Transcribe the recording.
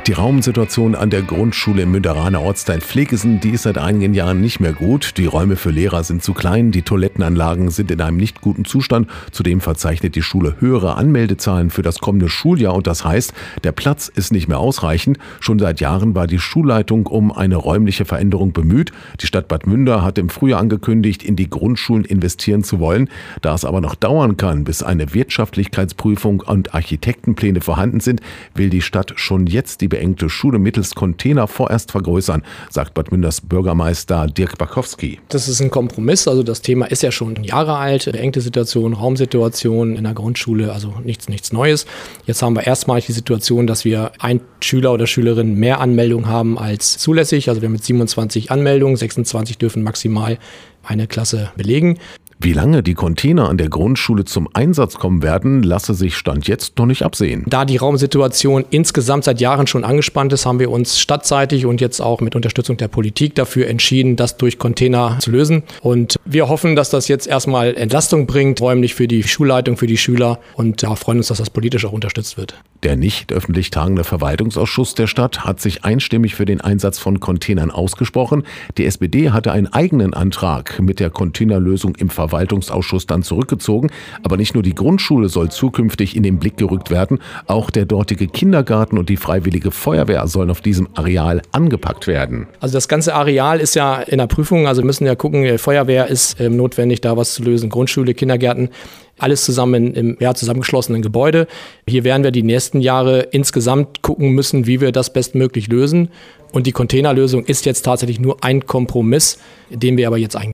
Die Raumsituation an der Grundschule im Münderaner Ortsteil Pflegesen, die ist seit einigen Jahren nicht mehr gut. Die Räume für Lehrer sind zu klein, die Toilettenanlagen sind in einem nicht guten Zustand. Zudem verzeichnet die Schule höhere Anmeldezahlen für das kommende Schuljahr und das heißt, der Platz ist nicht mehr ausreichend. Schon seit Jahren war die Schulleitung um eine räumliche Veränderung bemüht. Die Stadt Bad Münder hat im Frühjahr angekündigt, in die Grundschulen investieren zu wollen. Da es aber noch dauern kann, bis eine Wirtschaftlichkeitsprüfung und Architektenpläne vorhanden sind, will die Stadt schon jetzt die beengte Schule mittels Container vorerst vergrößern, sagt Bad Münders Bürgermeister Dirk Bakowski. Das ist ein Kompromiss, also das Thema ist ja schon Jahre alt, beengte Situation, Raumsituation in der Grundschule, also nichts Neues. Jetzt haben wir erstmalig die Situation, dass wir ein Schüler oder Schülerin mehr Anmeldungen haben als zulässig, also wir haben mit 27 Anmeldungen, 26 dürfen maximal eine Klasse belegen. Wie lange die Container an der Grundschule zum Einsatz kommen werden, lasse sich Stand jetzt noch nicht absehen. Da die Raumsituation insgesamt seit Jahren schon angespannt ist, haben wir uns stadtseitig und jetzt auch mit Unterstützung der Politik dafür entschieden, das durch Container zu lösen. Und wir hoffen, dass das jetzt erstmal Entlastung bringt, räumlich für die Schulleitung, für die Schüler und freuen uns, dass das politisch auch unterstützt wird. Der nicht öffentlich tagende Verwaltungsausschuss der Stadt hat sich einstimmig für den Einsatz von Containern ausgesprochen. Die SPD hatte einen eigenen Antrag mit der Containerlösung im Verwaltungsausschuss dann zurückgezogen. Aber nicht nur die Grundschule soll zukünftig in den Blick gerückt werden, auch der dortige Kindergarten und die Freiwillige Feuerwehr sollen auf diesem Areal angepackt werden. Also das ganze Areal ist ja in der Prüfung, also müssen ja gucken, Feuerwehr ist notwendig, da was zu lösen, Grundschule, Kindergärten. Alles zusammen im zusammengeschlossenen Gebäude. Hier werden wir die nächsten Jahre insgesamt gucken müssen, wie wir das bestmöglich lösen. Und die Containerlösung ist jetzt tatsächlich nur ein Kompromiss, den wir aber jetzt eingehen.